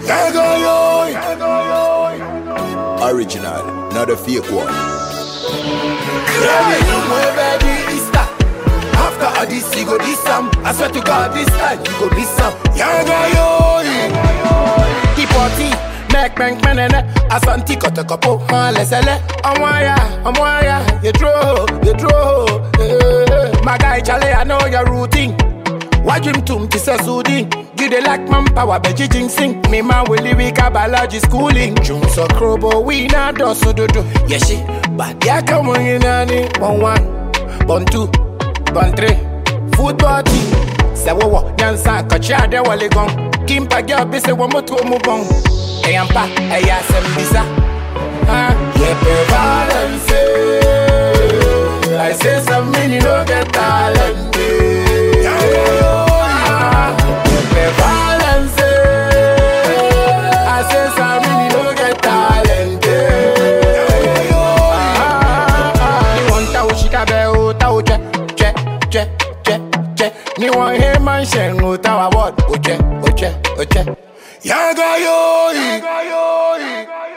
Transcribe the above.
Original, not a fake one. After all this, you go this some. I swear to God, this time you go this some. Keep party, make bank manene. Asanti kote kopo, lesele. Amwaya, you draw. My guy Charlie, I know your routine. Why dream to this a soothing? You dey like manpower, but you sing. Me man will live biology schooling. June so crobo, we na do so do. Yes, she, but ya come on in any 1-1, 1-2, 1-3. Football team. Say wo, nyansa kacha de wale gong. Kimpa girl be say one more to move on. Eyampa, eya sembisa. Balance. I say some men you don't get talent. Balance. I say some men you don't get talent. Ni want to shikabe o tau che. Ni want hear man shen o tau award o che. Yaga yo.